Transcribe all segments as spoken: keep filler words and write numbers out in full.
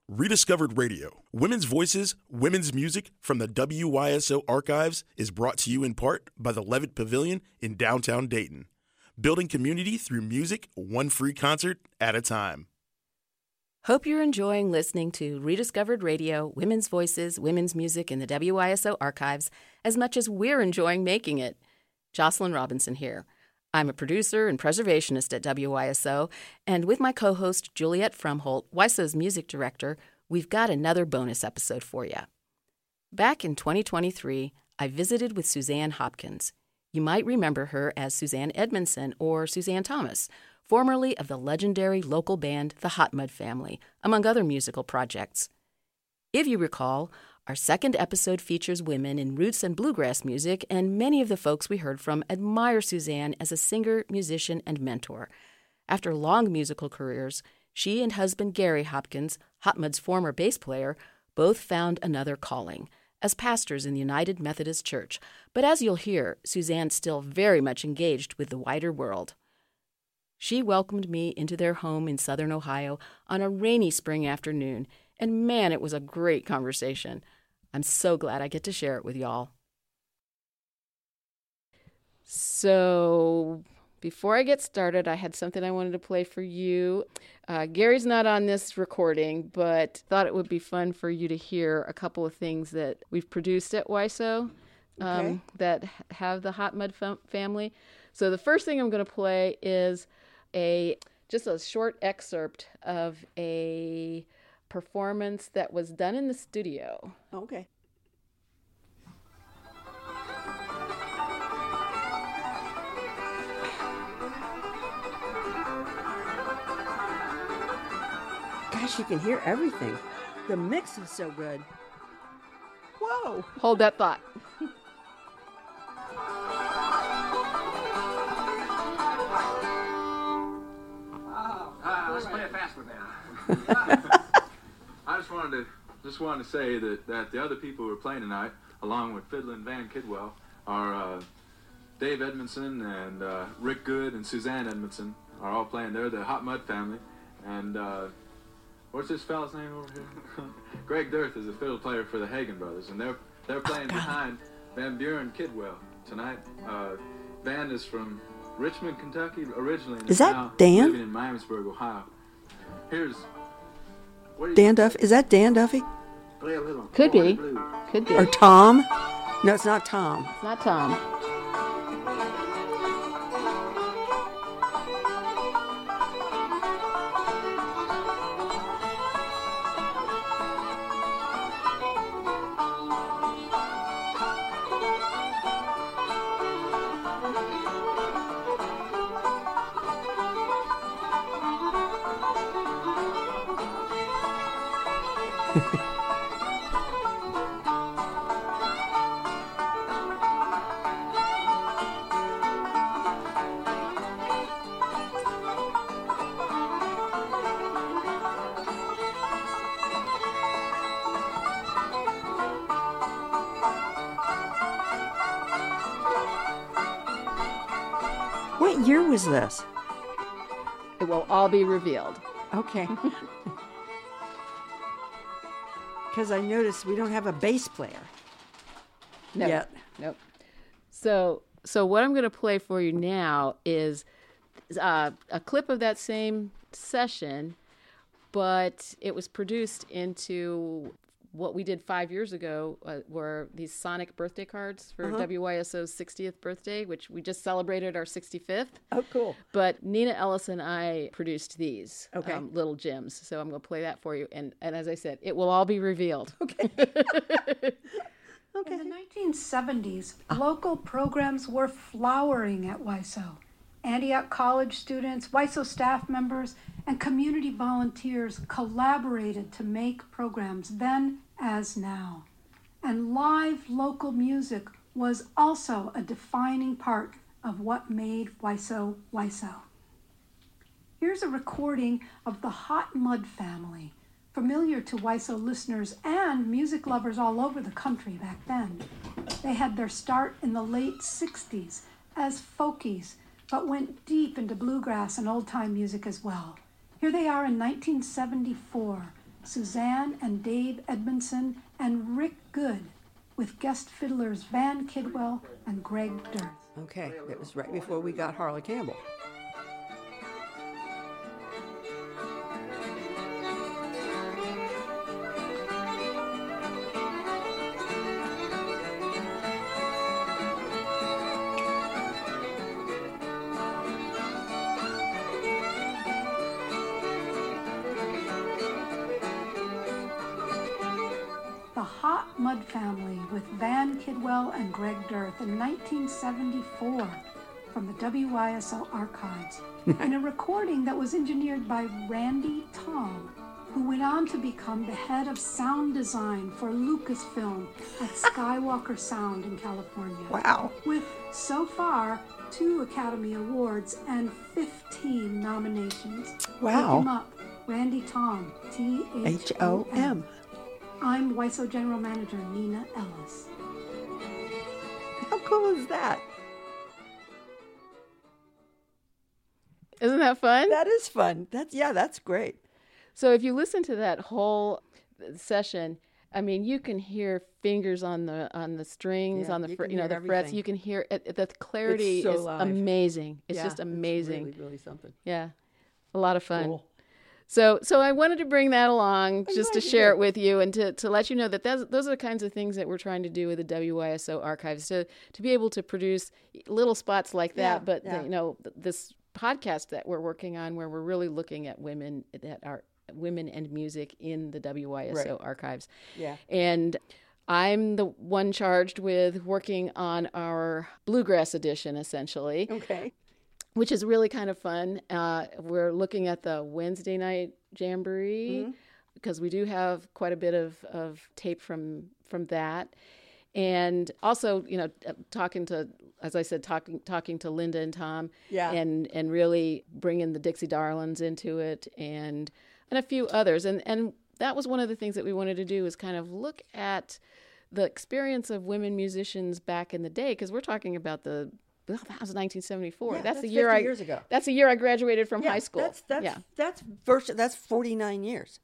Rediscovered Radio, Women's Voices, Women's Music from the W Y S O Archives is brought to you in part by the Levitt Pavilion in downtown Dayton. Building community through music, one free concert at a time. Hope you're enjoying listening to Rediscovered Radio, Women's Voices, Women's Music in the W Y S O Archives as much as we're enjoying making it. Jocelyn Robinson here. I'm a producer and preservationist at W Y S O, and with my co-host Juliet Frumholt, W Y S O's music director, we've got another bonus episode for you. Back in twenty twenty-three, I visited with Suzanne Hopkins. You might remember her as Suzanne Edmondson or Suzanne Thomas, formerly of the legendary local band The Hot Mud Family, among other musical projects. If you recall, our second episode features women in roots and bluegrass music, and many of the folks we heard from admire Suzanne as a singer, musician, and mentor. After long musical careers, she and husband Gary Hopkins, Hot Mud's former bass player, both found another calling as pastors in the United Methodist Church. But as you'll hear, Suzanne's still very much engaged with the wider world. She welcomed me into their home in southern Ohio on a rainy spring afternoon, and man, it was a great conversation. I'm so glad I get to share it with y'all. So, before I get started, I had something I wanted to play for you. Uh, Gary's not on this recording, but thought it would be fun for you to hear a couple of things that we've produced at W Y S O um, okay. that have the Hot Mud fam- family. So the first thing I'm going to play is a just a short excerpt of a performance that was done in the studio. Okay. Gosh, you can hear everything. The mix is so good. Whoa. Hold that thought. Uh, let's play a fast one now. I just wanted to just wanted to say that, that the other people who are playing tonight, along with Fiddlin' Van Kidwell, are uh, Dave Edmondson and uh, Rick Good and Suzanne Edmondson are all playing. They're the Hot Mud family. And uh, what's this fella's name over here? Greg Dirth is a fiddle player for the Hagen Brothers, and they're they're playing behind Van Buren Kidwell tonight. Uh, Van is from Richmond, Kentucky, originally. And is that now Dan? Living in Miamisburg, Ohio. Here's what Dan Duffy. Is that Dan Duffy? Play a little. Could be. Could be. Or Tom? No, it's not Tom. It's not Tom. What year was this? It will all be revealed. Okay. Because I noticed we don't have a bass player Nope. yet. Nope. So, so what I'm going to play for you now is uh, a clip of that same session, but it was produced into what we did five years ago, uh, were these sonic birthday cards for Uh-huh. W Y S O's sixtieth birthday, which we just celebrated our sixty-fifth. Oh, cool. But Nina Ellis and I produced these Okay. um, little gems. So I'm going to play that for you. And, and as I said, it will all be revealed. Okay. In the nineteen seventies, local programs were flowering at W Y S O. Antioch College students, W Y S O staff members, and community volunteers collaborated to make programs then as now. And live local music was also a defining part of what made W Y S O W Y S O. Here's a recording of the Hot Mud family, familiar to W Y S O listeners and music lovers all over the country back then. They had their start in the late sixties as folkies, but went deep into bluegrass and old-time music as well. Here they are in nineteen seventy-four, Suzanne and Dave Edmondson, and Rick Good, with guest fiddlers Van Kidwell and Greg Dirth. Okay, it was right before we got Harley Campbell. Mud Family with Van Kidwell and Greg Dirth in nineteen seventy-four from the W Y S O archives in a recording that was engineered by Randy Tom, who went on to become the head of sound design for Lucasfilm at Skywalker Sound in California. Wow. With, so far, two Academy Awards and fifteen nominations. Wow. Look him up, Randy Tom, T H O M. I'm W Y S O General Manager Nina Ellis. How cool is that? Isn't that fun? That is fun. That's yeah, that's great. So if you listen to that whole session, I mean, you can hear fingers on the on the strings, Yeah, on the you fr- can you know hear the frets. everything. You can hear it, the clarity It's so is live. amazing. It's Yeah, just amazing. It's really, really something. Yeah, a lot of fun. Cool. So, so I wanted to bring that along just to glad you share did. it with you and to, to let you know that that's, those are the kinds of things that we're trying to do with the W Y S O archives, to to be able to produce little spots like that. Yeah, but yeah. you know, th- this podcast that we're working on, where we're really looking at women that are women and music in the W Y S O Right. archives. Yeah. And I'm the one charged with working on our bluegrass edition, essentially. Okay. Which is really kind of fun. Uh, we're looking at the Wednesday night jamboree Mm-hmm. because we do have quite a bit of, of tape from from that, and also, you know, uh, talking to, as I said, talking talking to Linda and Tom, Yeah. and and really bringing the Dixie Darlings into it, and and a few others, and and that was one of the things that we wanted to do, is kind of look at the experience of women musicians back in the day, because we're talking about the Well, that was nineteen seventy-four. Yeah, that's, that's the year fifty I. years ago. That's the year I graduated from Yeah, high school. That's that's yeah. that's virtu- that's forty-nine years.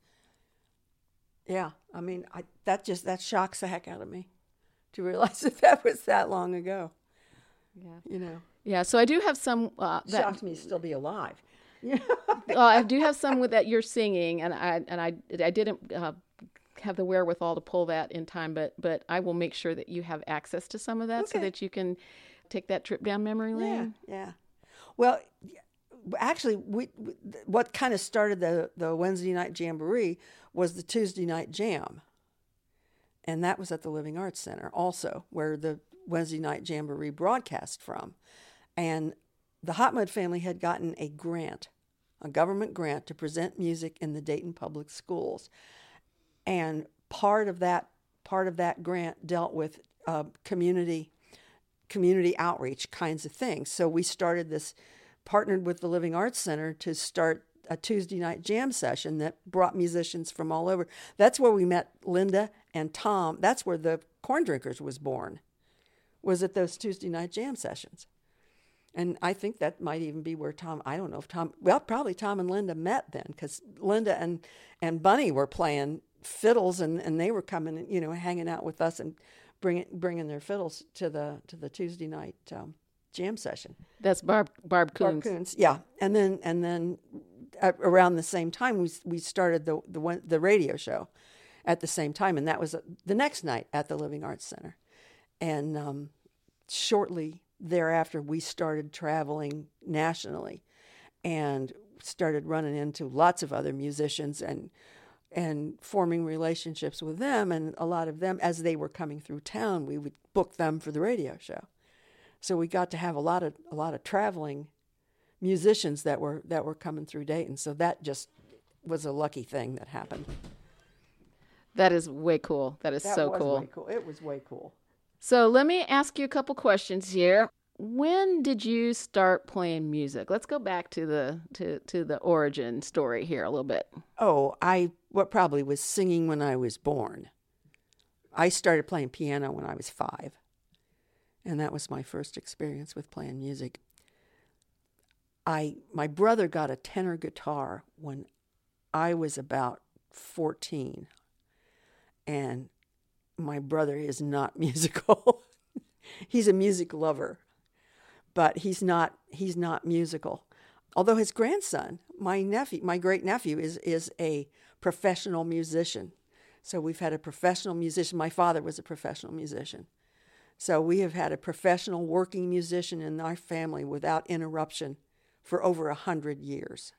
Yeah, I mean, I that just that shocks the heck out of me to realize that that was that long ago. Yeah. You know, Yeah. So I do have some. Uh, that, shocks me to still be alive. Yeah. uh, I do have some with that you're singing, and I and I I didn't uh, have the wherewithal to pull that in time, but but I will make sure that you have access to some of that, so Okay. that you can take that trip down memory Yeah, lane. yeah. Well, actually, we, we what kind of started the the Wednesday night jamboree was the Tuesday night jam, and that was at the Living Arts Center, also where the Wednesday night jamboree broadcast from, and the Hot Mud family had gotten a grant, a government grant, to present music in the Dayton Public Schools, and part of that part of that grant dealt with uh, community. community outreach kinds of things. So we started this, partnered with the Living Arts Center to start a Tuesday night jam session that brought musicians from all over. That's where we met Linda and Tom. That's where the Corn Drinkers was born, was at those Tuesday night jam sessions. And I think that might even be where Tom, I don't know if Tom, well, probably Tom and Linda met then, because Linda and, and Bunny were playing fiddles, and, and they were coming, you know, hanging out with us and bringing bringing their fiddles to the to the Tuesday night um, jam session. That's Barb Barb Coons. Barb Coons, yeah. And then and then at, around the same time, we we started the the one, the radio show at the same time, and that was the next night at the Living Arts Center. And um, shortly thereafter, we started traveling nationally, and started running into lots of other musicians and. and forming relationships with them, and a lot of them, as they were coming through town, we would book them for the radio show. So we got to have a lot of a lot of traveling musicians that were that were coming through Dayton. So that just was a lucky thing that happened. That is way cool. That is That so was cool. way cool. It was way cool. So let me ask you a couple questions here. When did you start playing music? Let's go back to the to, to the origin story here a little bit. Oh, I what probably was singing when I was born. I started playing piano when I was five, and that was my first experience with playing music. I my brother got a tenor guitar when I was about fourteen. And my brother is not musical. He's a music lover, but he's not he's not musical. Although his grandson, my nephew, my great nephew, is is a professional musician. So we've had a professional musician. My father was a professional musician. So we have had a professional working musician in our family without interruption for over a hundred years.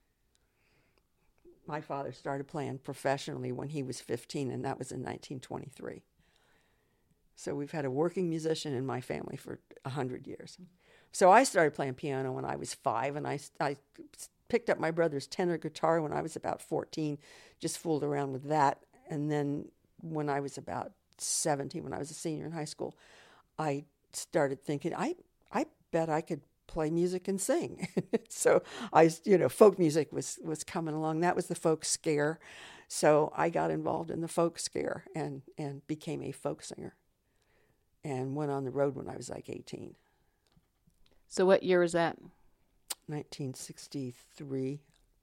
My father started playing professionally when he was fifteen, and that was in nineteen twenty-three. So we've had a working musician in my family for a hundred years. So I started playing piano when I was five, and I, I picked up my brother's tenor guitar when I was about fourteen, just fooled around with that. And then when I was about seventeen, when I was a senior in high school, I started thinking, I, I bet I could play music and sing. So I, you know, folk music was, was coming along. That was the folk scare. So I got involved in the folk scare and, and became a folk singer and went on the road when I was like eighteen. So what year was that? nineteen sixty-three.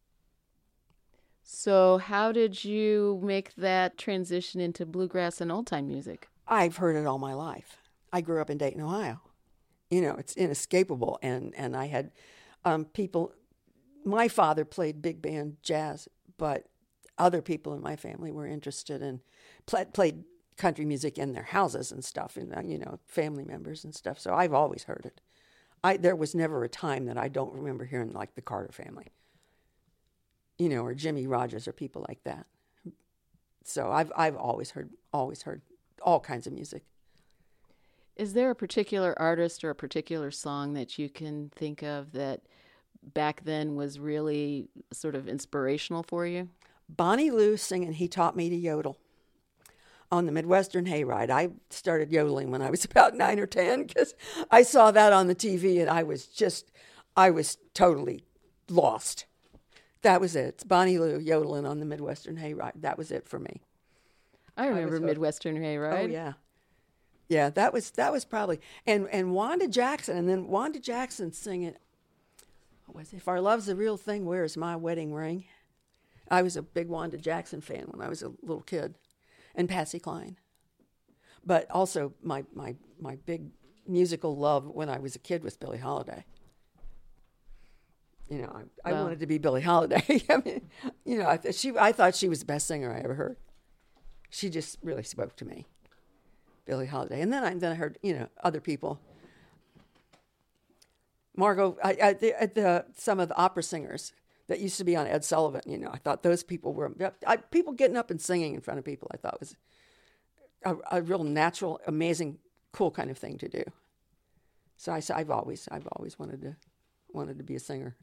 So how did you make that transition into bluegrass and old-time music? I've heard it all my life. I grew up in Dayton, Ohio. You know, it's inescapable. And, and I had um, people, my father played big band jazz, but other people in my family were interested in, play, played country music in their houses and stuff, and, you know, family members and stuff. So I've always heard it. I There was never a time that I don't remember hearing, like, the Carter Family, you know, or Jimmy Rogers or people like that. So I've I've always heard, always heard all kinds of music. Is there a particular artist or a particular song that you can think of that back then was really sort of inspirational for you? Bonnie Lou singing "He Taught Me to Yodel" on the Midwestern Hayride. I started yodeling when I was about nine or ten because I saw that on the T V and I was just, I was totally lost. That was it. It's Bonnie Lou yodeling on the Midwestern Hayride. That was it for me. I remember I Midwestern Hayride. Oh yeah, yeah. That was that was probably and and Wanda Jackson, and then Wanda Jackson singing. What was it? If our love's the real thing, where's my wedding ring? I was a big Wanda Jackson fan when I was a little kid, and Patsy Cline. But also my my my big musical love when I was a kid was Billie Holiday. You know, I, I Wow. wanted to be Billie Holiday. I mean, you know, I th- she I thought she was the best singer I ever heard. She just really spoke to me, Billie Holiday. And then I then I heard, you know, other people. Margot, I, I the, the some of the opera singers that used to be on Ed Sullivan. You know, I thought those people were I, people getting up and singing in front of people. I thought was a, a real natural, amazing, cool kind of thing to do. So I, I've always I've always wanted to wanted to be a singer.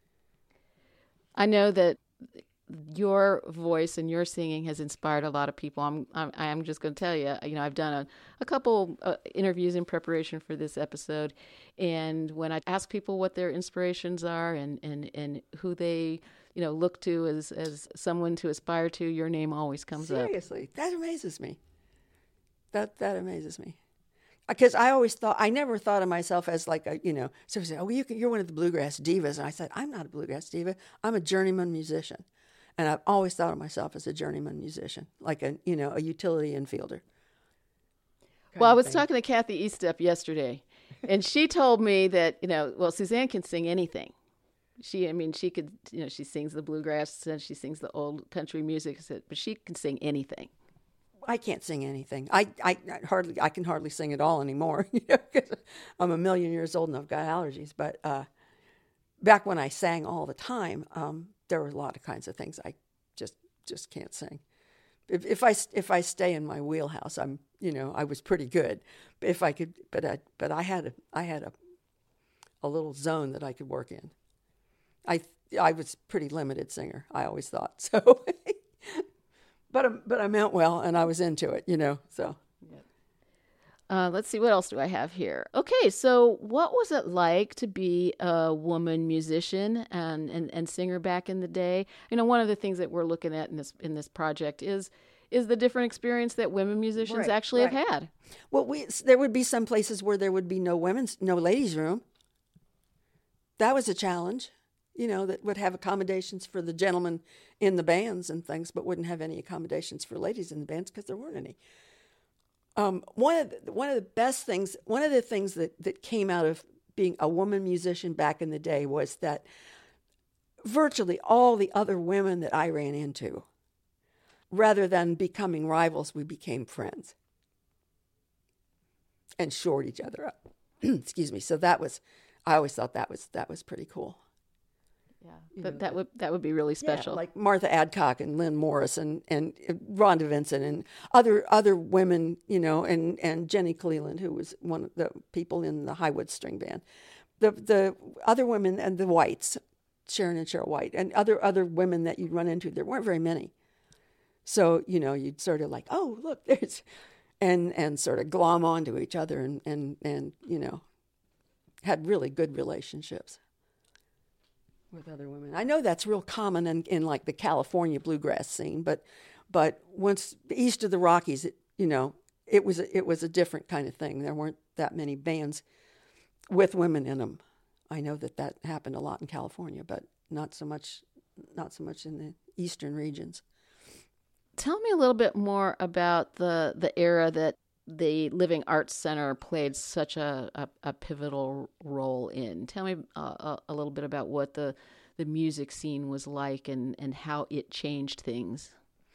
I know that your voice and your singing has inspired a lot of people. I'm I'm, I'm just going to tell you, you know, I've done a, a couple uh, interviews in preparation for this episode, and when I ask people what their inspirations are and, and, and who they, you know, look to as, as someone to aspire to, your name always comes Seriously, up. Seriously, that amazes me. That that amazes me. Because I always thought, I never thought of myself as like a, you know, so said, oh, you can, you're one of the bluegrass divas. And I said, I'm not a bluegrass diva. I'm a journeyman musician. And I've always thought of myself as a journeyman musician, like a, you know, a utility infielder. Well, I was thing. talking to Kathy Eastep yesterday, and she told me that, you know, well, Suzanne can sing anything. She, I mean, she could, you know, she sings the bluegrass and she sings the old country music, but she can sing anything. I can't sing anything. I, I, I hardly, I can hardly sing at all anymore. You know, 'cause I'm a million years old and I've got allergies. But uh, back when I sang all the time, um, there were a lot of kinds of things I just, just can't sing. If, if I, if I stay in my wheelhouse, I'm, you know, I was pretty good. But if I could, but I, but I had, a, I had a, a little zone that I could work in. I, I was a pretty limited singer. I always thought so. But I, but I meant well, and I was into it, you know, so. Uh, let's see, what else do I have here? Okay, so what was it like to be a woman musician and, and, and singer back in the day? You know, one of the things that we're looking at in this in this project is is the different experience that women musicians Right, actually right. have had. Well, we there would be some places where there would be no women's, no ladies' room. That was a challenge. you know, that would have accommodations for the gentlemen in the bands and things, but wouldn't have any accommodations for ladies in the bands because there weren't any. Um, one of the, one of the best things, one of the things that, that came out of being a woman musician back in the day was that virtually all the other women that I ran into, rather than becoming rivals, we became friends and shored each other up. Excuse me. So that was, I always thought that was that was pretty cool. Yeah, but that would that would be really special. Yeah, like Martha Adcock and Lynn Morris and, and Rhonda Vincent and other other women, you know, and, and Jenny Cleland, who was one of the people in the Highwood String Band. The the other women and the Whites, Sharon and Cheryl White, and other other women that you'd run into, there weren't very many. So, you know, you'd sort of like, oh, look, there's, and and sort of glom onto each other and, and, and you know, had really good relationships with other women. I know that's real common in, in like the California bluegrass scene, but but once east of the Rockies, it, you know, it was a, it was a different kind of thing. There weren't that many bands with women in them. I know that that happened a lot in California, but not so much not so much in the eastern regions. Tell me a little bit more about the the era that the Living Arts Center played such a, a, a pivotal role in. Tell me uh, a, a little bit about what the, the music scene was like and, and how it changed things.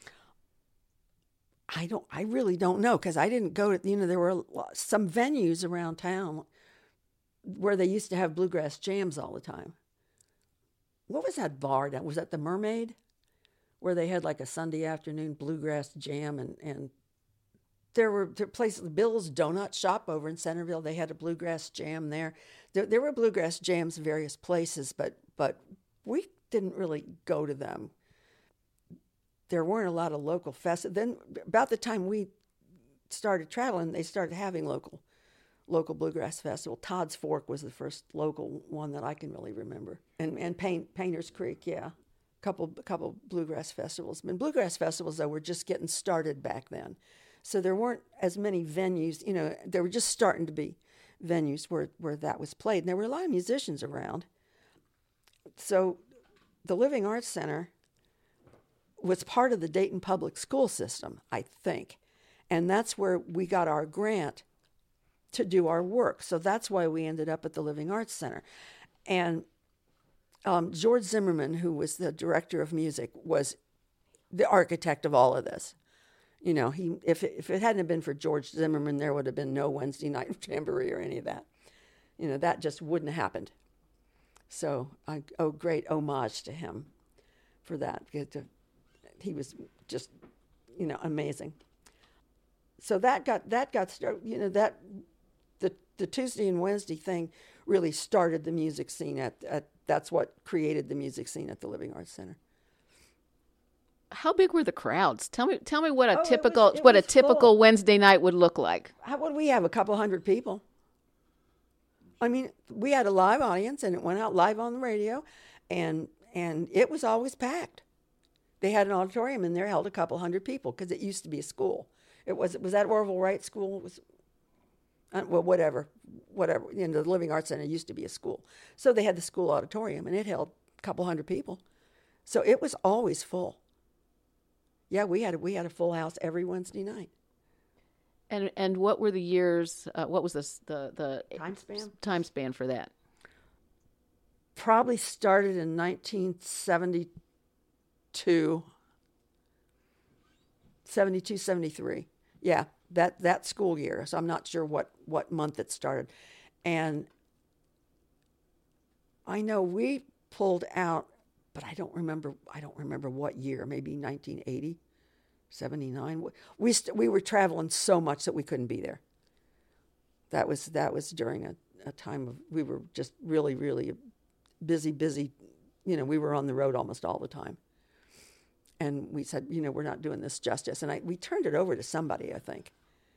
I don't. I really don't know because I didn't go to. You know, there were some venues around town where they used to have bluegrass jams all the time. What was that bar? That was that the Mermaid, where they had like a Sunday afternoon bluegrass jam and and. There were places, Bill's Donut Shop over in Centerville. They had a bluegrass jam there. There, there were bluegrass jams in various places, but but we didn't really go to them. There weren't a lot of local festivals. Then about the time we started traveling, they started having local local bluegrass festival. Todd's Fork was the first local one that I can really remember, and and Paint, Painters Creek, yeah, a couple a couple bluegrass festivals. And bluegrass festivals though were just getting started back then. So there weren't as many venues, you know, there were just starting to be venues where, where that was played. And there were a lot of musicians around. So the Living Arts Center was part of the Dayton Public School System, I think. And that's where we got our grant to do our work. So that's why we ended up at the Living Arts Center. And um, George Zimmerman, who was the director of music, was the architect of all of this. You know, he if it, if it hadn't been for George Zimmerman, there would have been no Wednesday night jamboree or any of that. You know, that just wouldn't have happened. So I owe great homage to him for that. He was just, you know, amazing. So that got that got started. You know, that the the Tuesday and Wednesday thing really started the music scene at at. That's what created the music scene at the Living Arts Center. How big were the crowds? Tell me, tell me what a oh, typical it was, it what a was typical full. Wednesday night would look like. How would we have a couple hundred people? I mean, we had a live audience, and it went out live on the radio, and and it was always packed. They had an auditorium in there, held a couple hundred people because it used to be a school. It was was that Orville Wright School? It was uh, well, whatever, whatever. You know, the Living Arts Center used to be a school, so they had the school auditorium, and it held a couple hundred people. So it was always full. Yeah, we had a, we had a full house every Wednesday night. And and what were the years? Uh, what was this, the the Time span? Time span for that? Probably started in nineteen seventy-two, seventy-two, seventy-three. Yeah, that that school year. So I'm not sure what what month it started, and I know we pulled out. But I don't remember. I don't remember what year. Maybe nineteen eighty, seventy-nine. We st- we were traveling so much that we couldn't be there. That was that was during a, a time of we were just really really busy busy. You know, we were on the road almost all the time. And we said, you know, we're not doing this justice. And I we turned it over to somebody, I think.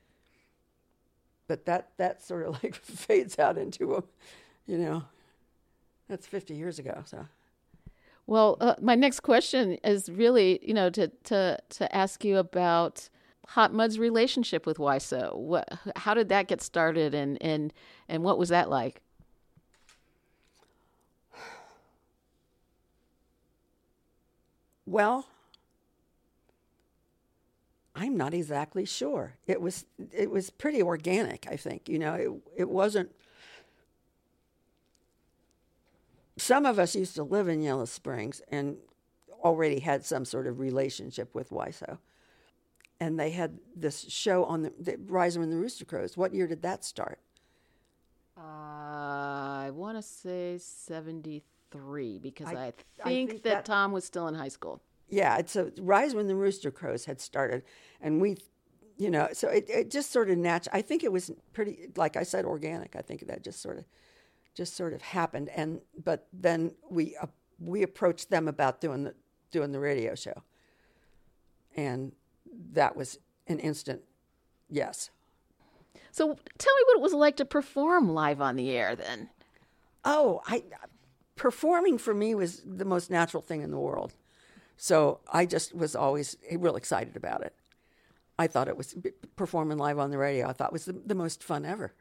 But that that sort of like fades out into a, you know, that's fifty years ago. So. Well, uh, my next question is really, you know, to to to ask you about Hot Mud's relationship with W I S O. What, how did that get started, and and and what was that like? Well, I'm not exactly sure. It was it was pretty organic, I think. You know, it it wasn't. Some of us used to live in Yellow Springs and already had some sort of relationship with W I S O. And they had this show on the, the Riser and the Rooster Crows. What year did that start? Uh, I want to say seventy-three because I, I, think, I think that, that Tom was still in high school. Yeah, it's a Riser and the Rooster Crows had started, and we, you know, so it, it just sort of natural. I think it was pretty, like I said, organic. I think that just sort of, just sort of happened. And but then we uh, we approached them about doing the doing the radio show, and that was an instant yes. So tell me what it was like to perform live on the air then. Oh, I performing for me was the most natural thing in the world. So I just was always real excited about it. I thought it was performing live on the radio. I thought was the, the most fun ever.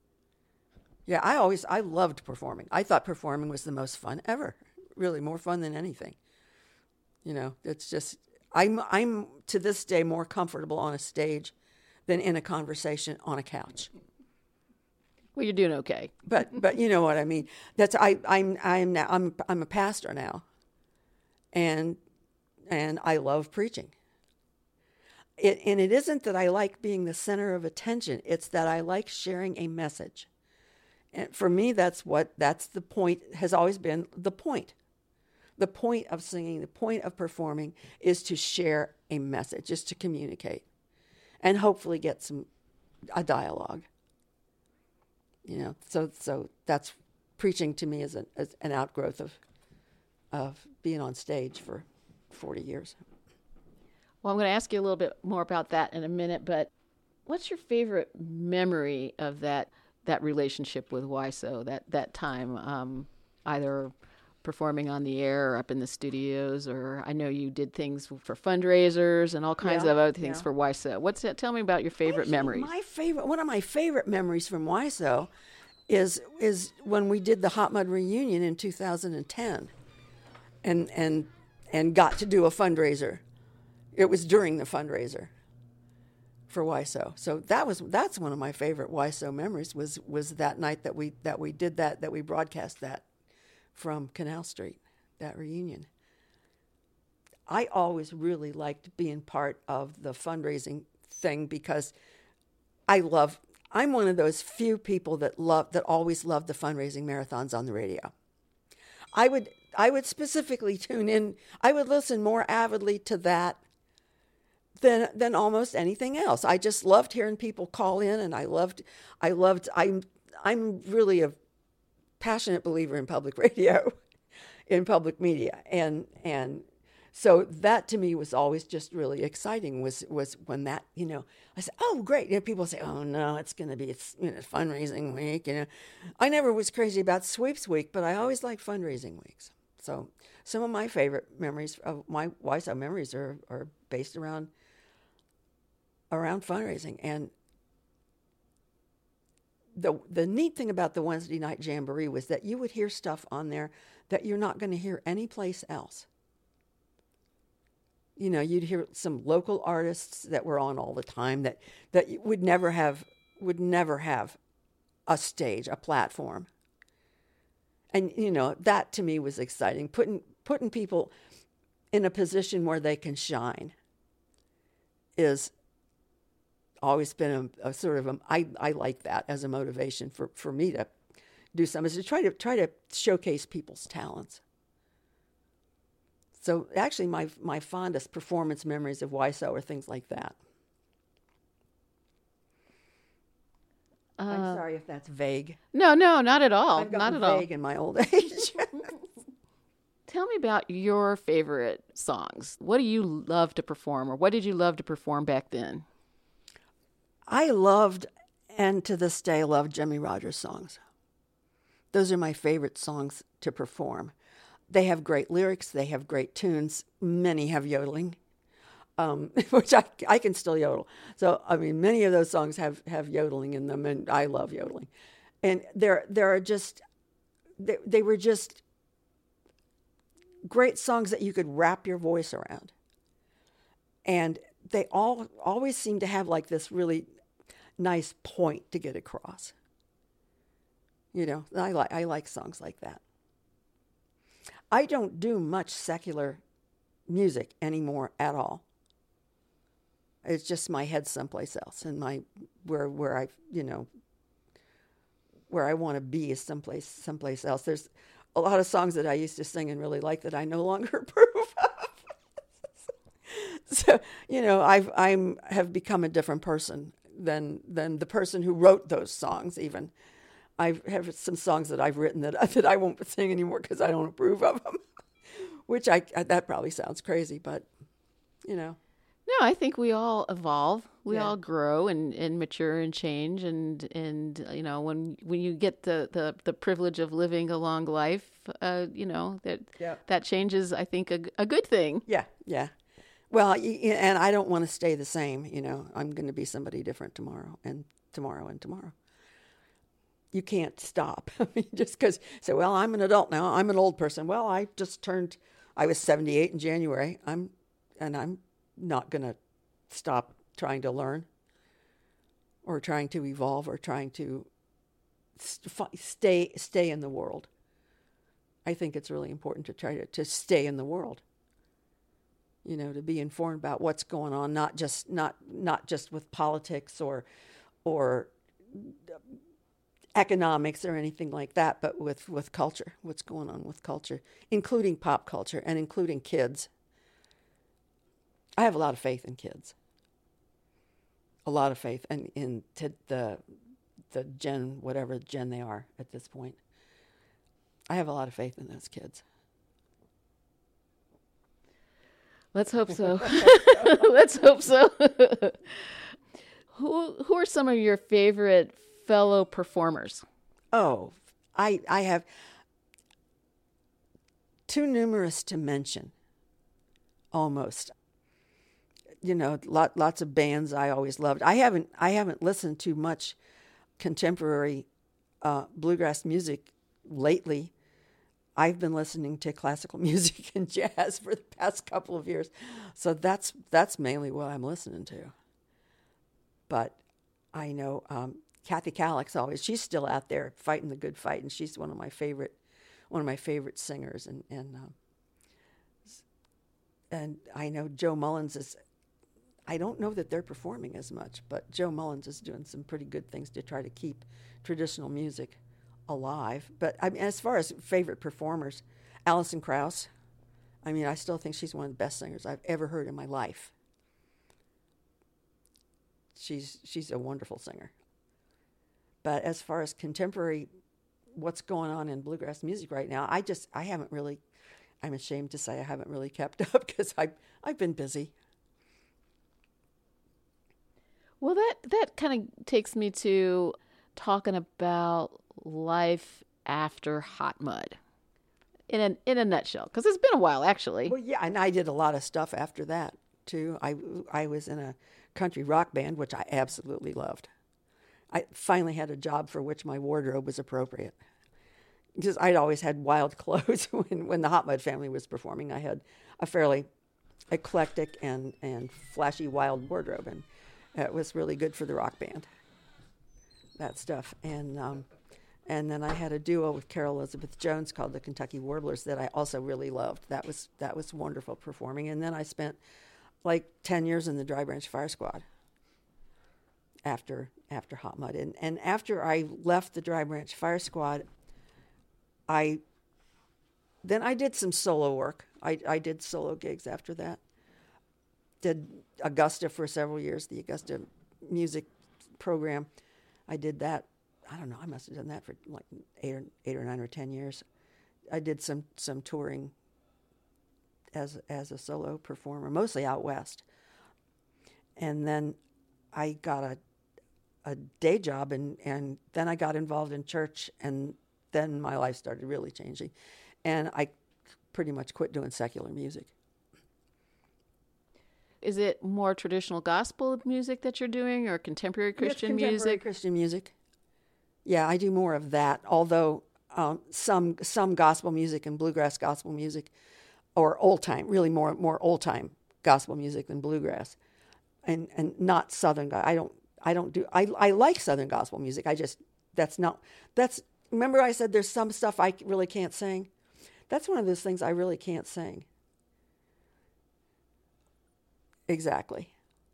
Yeah, I always I loved performing. I thought performing was the most fun ever. Really, more fun than anything. You know, it's just I'm I'm to this day more comfortable on a stage than in a conversation on a couch. Well, you're doing okay. But but you know what I mean. That's I I'm I'm now I'm I'm a pastor now, and and I love preaching. It and it isn't that I like being the center of attention. It's that I like sharing a message. And for me, that's what that's the point has always been the point. The point of singing, the point of performing is to share a message, is to communicate, and hopefully get some a dialogue. You know, so so that's preaching to me as an as an outgrowth of of being on stage for forty years. Well, I'm going to ask you a little bit more about that in a minute, but what's your favorite memory of that that relationship with W I S O, that, that time, um, either performing on the air or up in the studios, or I know you did things for fundraisers and all kinds Yeah, of other things yeah. for W I S O. What's that? Tell me about your favorite Actually, memories. My favorite, one of my favorite memories from W I S O is is when we did the Hot Mud reunion in two thousand ten, and and and got to do a fundraiser. It was during the fundraiser for W I S O. So that was that's one of my favorite W I S O memories was was that night that we that we did that that we broadcast that from Canal Street, that reunion. I always really liked being part of the fundraising thing because I love I'm one of those few people that love that always loved the fundraising marathons on the radio. I would I would specifically tune in. I would listen more avidly to that than than almost anything else. I just loved hearing people call in, and I loved I loved I'm I'm really a passionate believer in public radio, in public media, and and so that to me was always just really exciting. Was was when that you know I said, oh great, you know, people say, oh no, it's going to be it's you know fundraising week. You know, I never was crazy about sweeps week, but I always liked fundraising weeks. So some of my favorite memories of my W I S O memories are are based around. around fundraising. And the the neat thing about the Wednesday night jamboree was that you would hear stuff on there that you're not going to hear anyplace else. You know, you'd hear some local artists that were on all the time that that would never have would never have a stage, a platform. And you know, that to me was exciting, putting putting people in a position where they can shine is always been a, a sort of a, I, I like that as a motivation for, for me to do something, is to try to try to showcase people's talents. So actually my my fondest performance memories of W I S O are things like that. Uh, I'm sorry if that's vague. No, no, not at all. I've Not gotten at all. vague in my old age. Tell me about your favorite songs. What do you love to perform, or what did you love to perform back then? I loved, and to this day, love Jimmie Rodgers songs. Those are my favorite songs to perform. They have great lyrics. They have great tunes. Many have yodeling, um, which I, I can still yodel. So, I mean, many of those songs have, have yodeling in them, and I love yodeling. And there, there are just, they, they were just, great songs that you could wrap your voice around. And they all always seem to have like this really nice point to get across. You know, I like I like songs like that. I don't do much secular music anymore at all. It's just my head someplace else, and my where where I you know where I want to be is someplace someplace else. There's a lot of songs that I used to sing and really like that I no longer approve of. So you know, I've I'm have become a different person than than the person who wrote those songs. Even I have some songs that I've written that that I won't sing anymore because I don't approve of them. Which I that probably sounds crazy, but you know. No, I think we all evolve. We Yeah. all grow and, and mature and change. And, and you know, when when you get the, the, the privilege of living a long life, uh, you know, that Yeah. that change is, I think, a, a good thing. Yeah, yeah. Well, y- y- and I don't want to stay the same, you know. I'm going to be somebody different tomorrow and tomorrow and tomorrow. You can't stop. I mean, just because, say, well, I'm an adult now. I'm an old person. Well, I just turned, I was seventy-eight in January. I'm, and I'm not going to stop trying to learn or trying to evolve or trying to st- stay stay in the world. I think it's really important to try to, to stay in the world. You know, to be informed about what's going on, not just not not just with politics or or economics or anything like that, but with, with culture, what's going on with culture, including pop culture and including kids. I have a lot of faith in kids. A lot of faith in, in to the the gen, whatever gen they are at this point. I have a lot of faith in those kids. Let's hope so. Let's hope so. who who are some of your favorite fellow performers? Oh, I I have too numerous to mention. Almost. You know, lot, lots of bands I always loved. I haven't I haven't listened to much contemporary uh, bluegrass music lately. I've been listening to classical music and jazz for the past couple of years, so that's that's mainly what I'm listening to. But I know um, Kathy Kallick's always she's still out there fighting the good fight, and she's one of my favorite one of my favorite singers. And and um, and I know Joe Mullins is. I don't know that they're performing as much, but Joe Mullins is doing some pretty good things to try to keep traditional music alive. But I mean, as far as favorite performers, Alison Krauss. I mean, I still think she's one of the best singers I've ever heard in my life. She's she's a wonderful singer. But as far as contemporary, what's going on in bluegrass music right now, I just I haven't really. I'm ashamed to say I haven't really kept up because I I've been busy. Well, that, that kind of takes me to talking about life after Hot Mud in a, in a nutshell, because it's been a while, actually. Well, yeah, and I did a lot of stuff after that, too. I, I was in a country rock band, which I absolutely loved. I finally had a job for which my wardrobe was appropriate. Because I'd always had wild clothes when, when the Hot Mud family was performing. I had a fairly eclectic and, and flashy wild wardrobe, and it was really good for the rock band, that stuff. And um, and then I had a duo with Carol Elizabeth Jones called the Kentucky Warblers that I also really loved. That was that was wonderful performing. And then I spent like ten years in the Dry Branch Fire Squad after after Hot Mud. And, and after I left the Dry Branch Fire Squad, I then I did some solo work. I, I did solo gigs after that. Did Augusta for several years, the Augusta music program. I did that. I don't know. I must have done that for like eight or eight or nine or ten years. I did some some touring as as a solo performer, mostly out west. And then I got a a day job, and and then I got involved in church, and then my life started really changing, and I pretty much quit doing secular music. Is it more traditional gospel music that you're doing, or contemporary Christian It's contemporary music? Christian music. Yeah, I do more of that. Although um, some some gospel music and bluegrass gospel music, or old time, really more more old time gospel music than bluegrass, and and not Southern. I don't I don't do I I like Southern gospel music. I just that's not that's remember I said there's some stuff I really can't sing. That's one of those things I really can't sing. Exactly.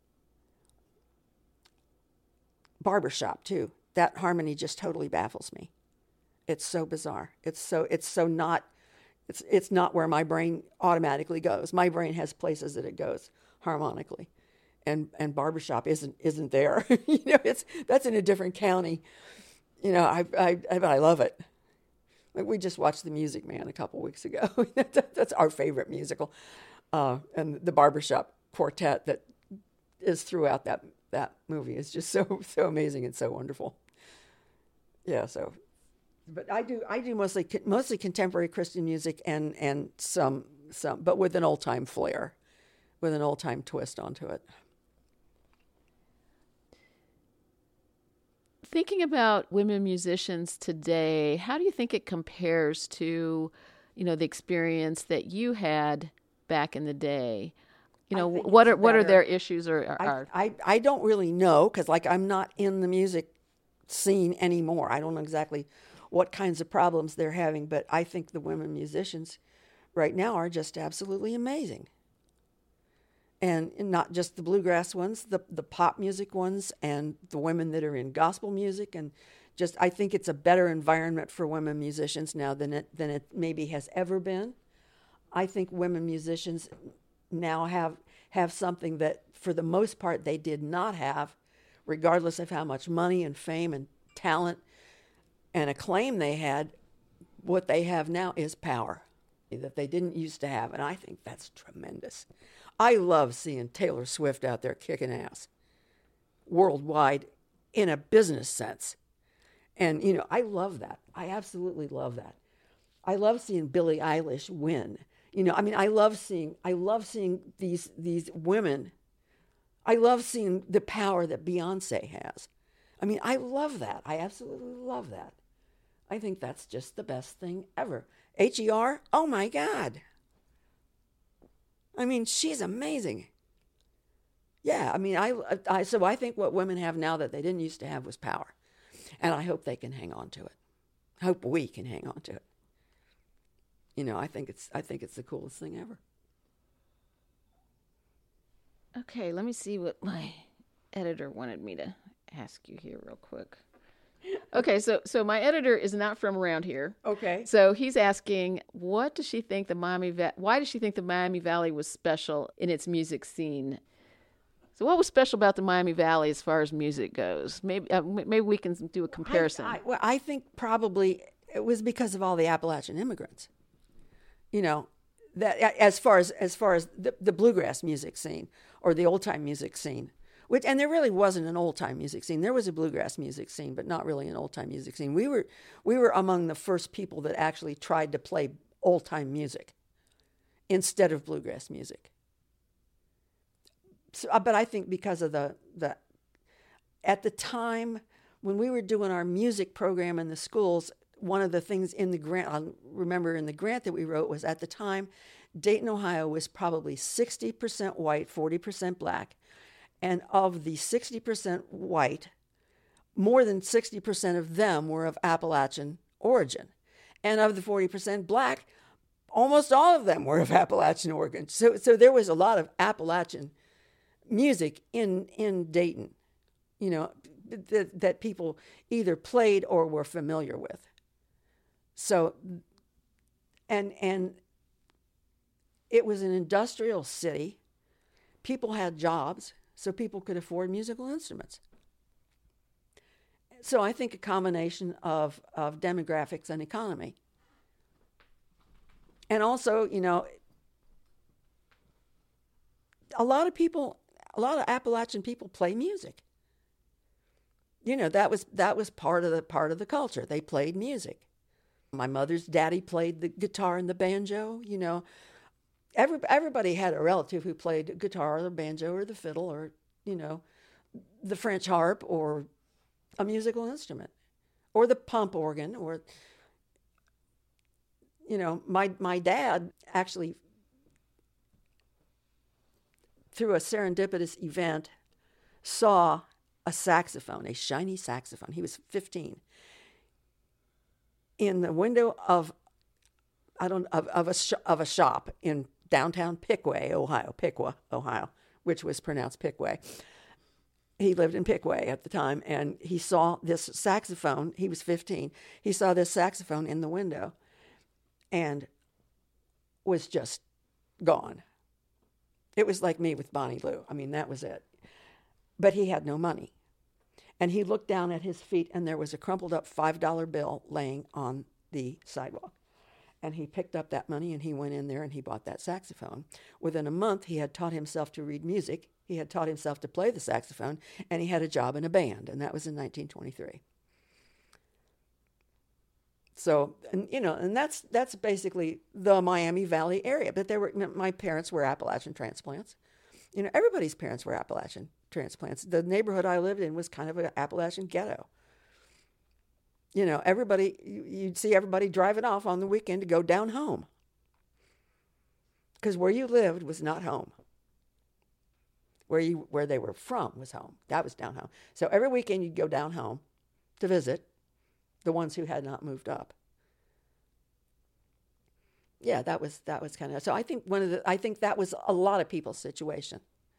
Barbershop too. That harmony just totally baffles me. It's so bizarre. It's so it's so not it's it's not where my brain automatically goes. My brain has places that it goes harmonically. And and barbershop isn't isn't there. You know, it's that's in a different county. You know, I I I, I love it. Like we just watched The Music Man a couple weeks ago. That's our favorite musical. Uh, and the barbershop quartet that is throughout that that movie is just so so amazing and so wonderful. Yeah, so but I do I do mostly mostly contemporary Christian music and and some some but with an old-time flair, with an old-time twist onto it. Thinking about women musicians today, how do you think it compares to, you know, the experience that you had back in the day? You know, what are what are their issues or are? I, I, I don't really know because, like, I'm not in the music scene anymore. I don't know exactly what kinds of problems they're having, but I think the women musicians right now are just absolutely amazing. And not just the bluegrass ones, the the pop music ones, and the women that are in gospel music, and just I think it's a better environment for women musicians now than it than it maybe has ever been. I think women musicians now have have something that for the most part they did not have, regardless of how much money and fame and talent and acclaim they had. What they have now is power that they didn't used to have, and I think that's tremendous. I love seeing Taylor Swift out there kicking ass worldwide in a business sense. And, you know, I love that. I absolutely love that. I love seeing Billie Eilish win. You know, I mean, I love seeing, I love seeing these, these women. I love seeing the power that Beyonce has. I mean, I love that. I absolutely love that. I think that's just the best thing ever. H E R, oh my God. I mean, she's amazing. Yeah, I mean, I, I so I think what women have now that they didn't used to have was power. And I hope they can hang on to it. I hope we can hang on to it. You know, I think it's I think it's the coolest thing ever. Okay, let me see what my editor wanted me to ask you here real quick. Okay, so so my editor is not from around here. Okay. So he's asking, what does she think the Miami Va- why does she think the Miami Valley was special in its music scene? So what was special about the Miami Valley as far as music goes? Maybe uh, maybe we can do a comparison. I, I, well, I think probably it was because of all the Appalachian immigrants. You know, that as far as as far as the, the bluegrass music scene or the old time music scene. Which, and there really wasn't an old-time music scene. There was a bluegrass music scene, but not really an old-time music scene. We were we were among the first people that actually tried to play old-time music instead of bluegrass music. So, but I think because of the, the at the time when we were doing our music program in the schools, one of the things in the grant, I remember in the grant that we wrote was at the time, Dayton, Ohio was probably sixty percent white, forty percent black. And of the sixty percent white, more than sixty percent of them were of Appalachian origin. And of the forty percent black, almost all of them were of Appalachian origin. So so there was a lot of Appalachian music in, in Dayton, you know, that, that people either played or were familiar with. So, and and it was an industrial city. People had jobs. So people could afford musical instruments. So I think a combination of, of demographics and economy. And also, you know, a lot of people, a lot of Appalachian people play music. You know, that was that was part of the part of the culture. They played music. My mother's daddy played the guitar and the banjo, you know. Every, everybody had a relative who played guitar or the banjo or the fiddle or, you know, the French harp or a musical instrument or the pump organ or, you know, my, my dad actually through a serendipitous event, saw a saxophone, a shiny saxophone. He was fifteen. In the window of, I don't of of a sh- of a shop in downtown Piqua, Ohio, Piqua, Ohio, which was pronounced Piqua. He lived in Piqua at the time, and he saw this saxophone. He was fifteen. He saw this saxophone in the window, and was just gone. It was like me with Bonnie Lou. I mean, that was it. But he had no money. And he looked down at his feet, and there was a crumpled up five dollar bill laying on the sidewalk. And he picked up that money, and he went in there, and he bought that saxophone. Within a month, he had taught himself to read music. He had taught himself to play the saxophone, and he had a job in a band, and that was in nineteen twenty-three. So, and, you know, and that's that's basically the Miami Valley area. But there were my parents were Appalachian transplants. You know, everybody's parents were Appalachian transplants. The neighborhood I lived in was kind of an Appalachian ghetto. You know, everybody, you'd see everybody driving off on the weekend to go down home. Because where you lived was not home. Where you where they were from was home. That was down home. So every weekend you'd go down home to visit the ones who had not moved up. Yeah, that was that was kind of so I think one of the I think that was a lot of people's situation.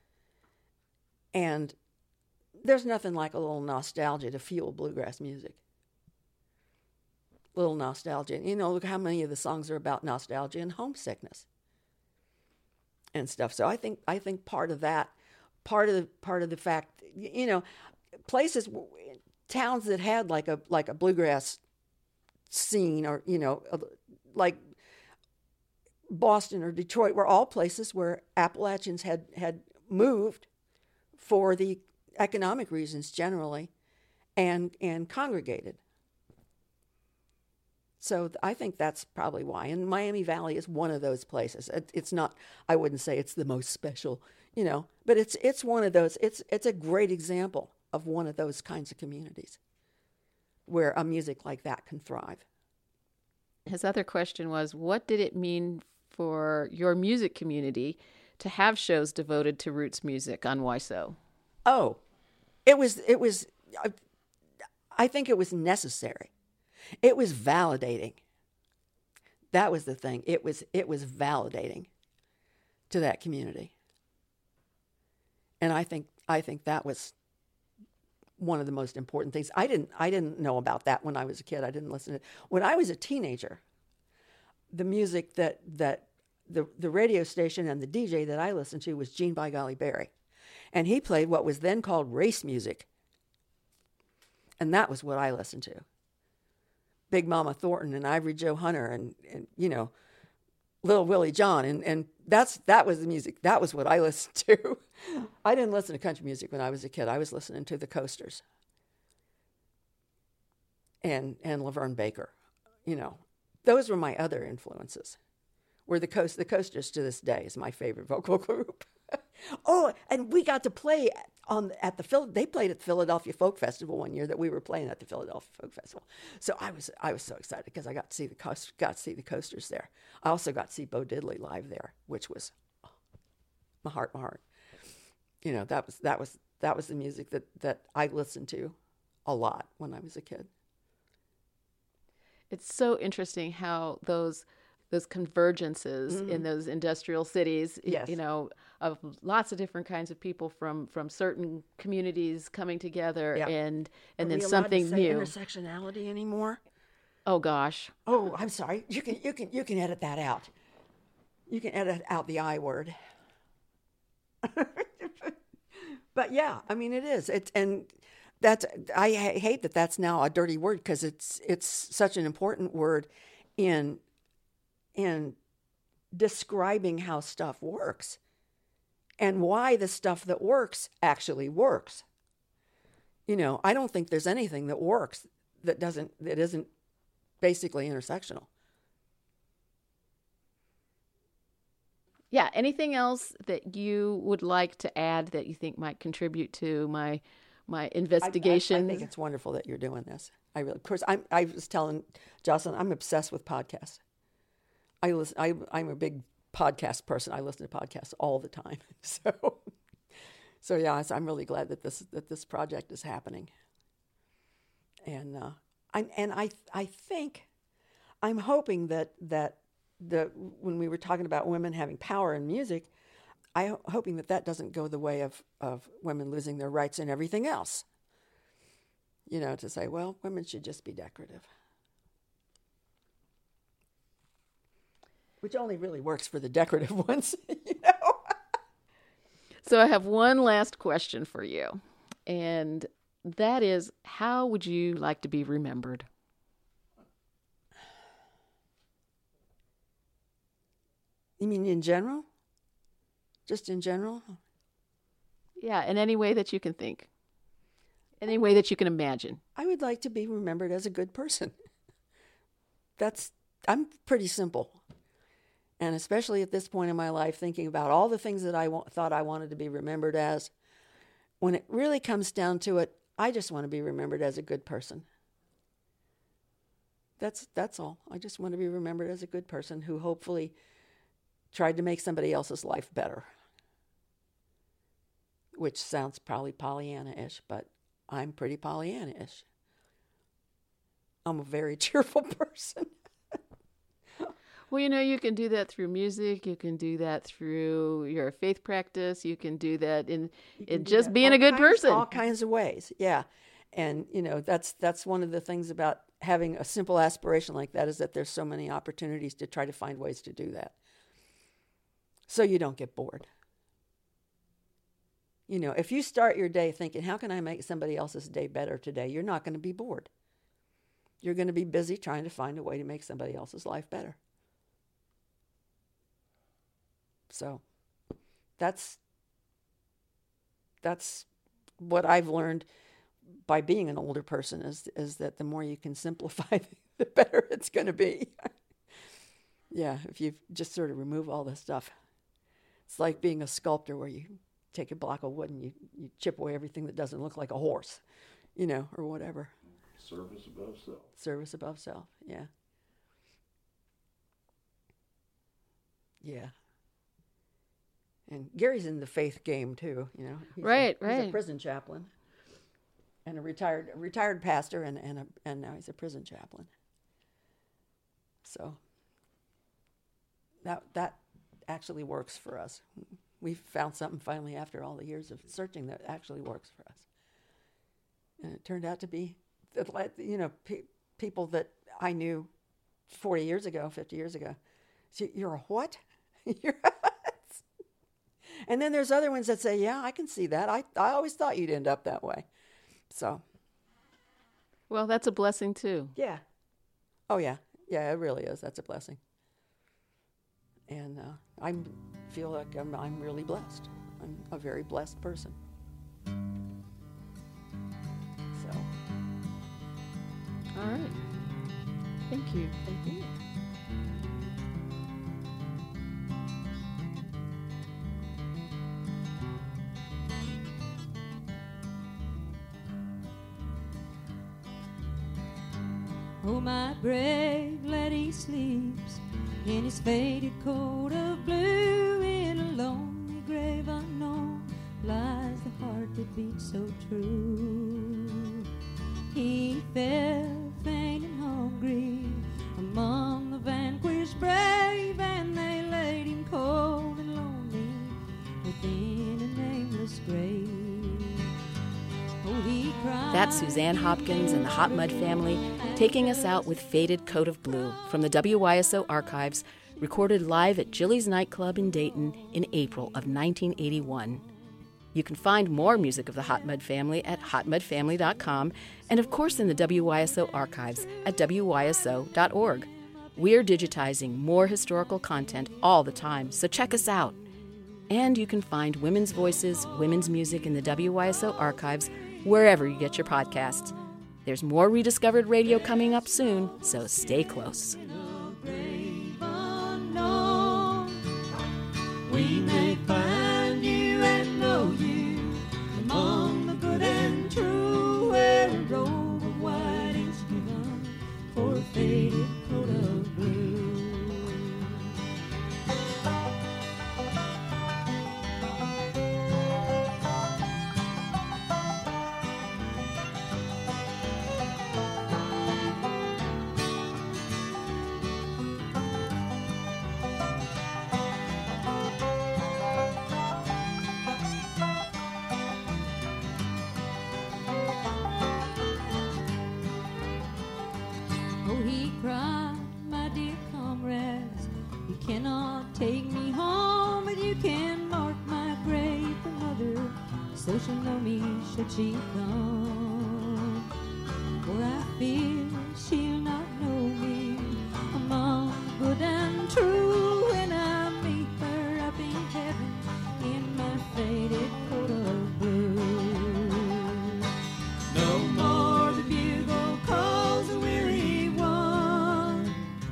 And there's nothing like a little nostalgia to fuel bluegrass music. Little nostalgia. You know, look how many of the songs are about nostalgia and homesickness and stuff. So I think I think part of that, part of the part of the fact, you know, places, towns that had like a like a bluegrass scene, or you know, like Boston or Detroit, were all places where Appalachians had had moved for the economic reasons generally, and and congregated. So I think that's probably why. And Miami Valley is one of those places. It, it's not, I wouldn't say it's the most special, you know, but it's it's one of those, it's it's a great example of one of those kinds of communities where a music like that can thrive. His other question was, what did it mean for your music community to have shows devoted to roots music on W I S O? Oh, it was, it was, I, I think it was necessary. It was validating. That was the thing. It was it was validating to that community. And I think I think that was one of the most important things. I didn't I didn't know about that when I was a kid. I didn't listen to it. When I was a teenager, the music that that the the radio station and the D J that I listened to was Gene By Golly Berry. And he played what was then called race music. And that was what I listened to. Big Mama Thornton and Ivory Joe Hunter and, and you know, Little Willie John. And, and that's that was the music. That was what I listened to. I didn't listen to country music when I was a kid. I was listening to the Coasters and and Laverne Baker. You know, those were my other influences. Were the Coast the Coasters to this day is my favorite vocal group. Oh, and we got to play on at the Phil. They played at the Philadelphia Folk Festival one year that we were playing at the Philadelphia Folk Festival. So I was I was so excited because I got to see the coast, got to see the Coasters there. I also got to see Bo Diddley live there, which was oh, my heart, my heart. You know, that was that was that was the music that that I listened to a lot when I was a kid. It's so interesting how those those convergences mm-hmm. in those industrial cities, yes. you know, of lots of different kinds of people from, from certain communities coming together yeah. and and Are then we something allowed to say new. Intersectionality anymore? Oh gosh. Oh, I'm sorry. You can you can you can edit that out. You can edit out the I word. But yeah, I mean it is. It's and that's I hate that that's now a dirty word because it's it's such an important word in in describing how stuff works and why the stuff that works actually works. You know, I don't think there's anything that works that doesn't that isn't basically intersectional. Yeah, anything else that you would like to add that you think might contribute to my my investigation? I, I, I think it's wonderful that you're doing this. I really, of course, I'm, I was telling Jocelyn, I'm obsessed with podcasts. I listen, I, I'm a big podcast person. I listen to podcasts all the time. So So yeah, I'm really glad that this that this project is happening. And uh, I and I I think I'm hoping that that the when we were talking about women having power in music, I'm hoping that that doesn't go the way of of women losing their rights and everything else. You know, to say, well, women should just be decorative. Which only really works for the decorative ones, you know. So I have one last question for you, and that is, how would you like to be remembered? You mean in general? Just in general? Yeah, in any way that you can think. Any way that you can imagine. I would like to be remembered as a good person. That's, I'm pretty simple. And especially at this point in my life, thinking about all the things that I wa- thought I wanted to be remembered as, when it really comes down to it, I just want to be remembered as a good person. That's that's all. I just want to be remembered as a good person who hopefully tried to make somebody else's life better. Which sounds probably Pollyanna-ish, but I'm pretty Pollyanna-ish. I'm a very cheerful person. Well, you know, you can do that through music. You can do that through your faith practice. You can do that in, in just being a good kinds, person. All kinds of ways, yeah. And, you know, that's that's one of the things about having a simple aspiration like that, is that there's so many opportunities to try to find ways to do that. So you don't get bored. You know, if you start your day thinking, how can I make somebody else's day better today? You're not going to be bored. You're going to be busy trying to find a way to make somebody else's life better. So that's that's what I've learned by being an older person, is is that the more you can simplify, the better it's going to be. Yeah, if you just sort of remove all this stuff. It's like being a sculptor, where you take a block of wood and you, you chip away everything that doesn't look like a horse, you know, or whatever. Service above self. Service above self, yeah. Yeah. And Gary's in the faith game too, you know. He's right, a, right. He's a prison chaplain, and a retired a retired pastor, and and a, and now he's a prison chaplain. So that that actually works for us. We found something finally after all the years of searching that actually works for us, and it turned out to be, you know, pe- people that I knew forty years ago, fifty years ago. So you're a what? You're a And then there's other ones that say, yeah, I can see that. I, I always thought you'd end up that way. So. Well, that's a blessing too. Yeah. Oh, yeah. Yeah, it really is. That's a blessing. And uh, I feel like I'm, I'm really blessed. I'm a very blessed person. So. All right. Thank you. Thank you. Oh, my brave lad, he sleeps in his faded coat of blue. In a lonely grave unknown lies the heart that beats so true. He fell faint and hungry among the vanquished brave, and they laid him cold and lonely within a nameless grave. Oh, he cried. That's Suzanne Hopkins and the Hot Mud Family taking us out with Faded Coat of Blue from the W Y S O archives, recorded live at Jilly's Nightclub in Dayton in April of nineteen eighty-one. You can find more music of the Hot Mud Family at hot mud family dot com and, of course, in the W Y S O archives at w y s o dot org. We're digitizing more historical content all the time, so check us out. And you can find Women's Voices, Women's Music in the W Y S O archives wherever you get your podcasts. There's more Rediscovered Radio coming up soon, so stay close. We may find you and know you among the good and true, where a robe of white is given for a faded coat of blue. should she come, for I fear she'll not know me among the good and true when I meet her up in heaven in my faded coat of blue. No more the bugle calls the weary one,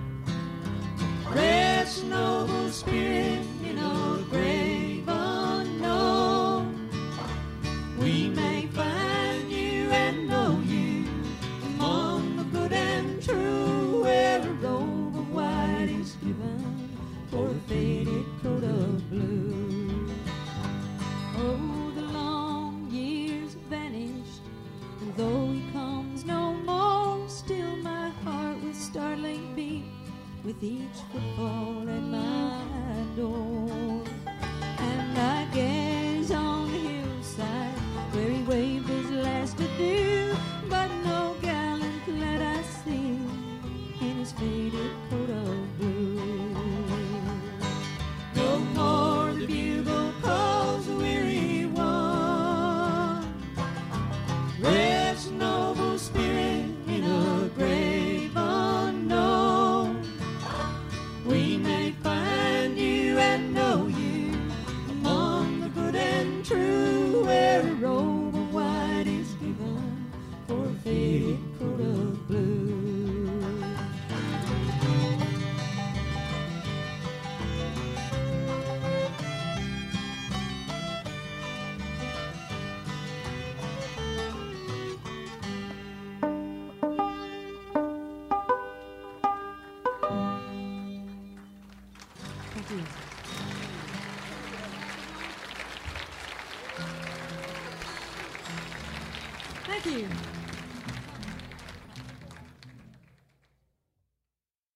rest noble spirit in a grave unknown. We may find you and know you among the good and true, where a robe of white is given for a faded coat of blue. Oh, the long years have vanished, and though he comes no more, still my heart with startling beat with each footfall at my door. And I gaze on the hillside where he waved his last adieu, but no gallant lad I see in his faded coat of blue. No more the bugle calls the weary one, rest noble spirit in a grave unknown. We may find you and know you among the good and true, where a robe of white is given for a faded coat of blue. Thank you. Thank you.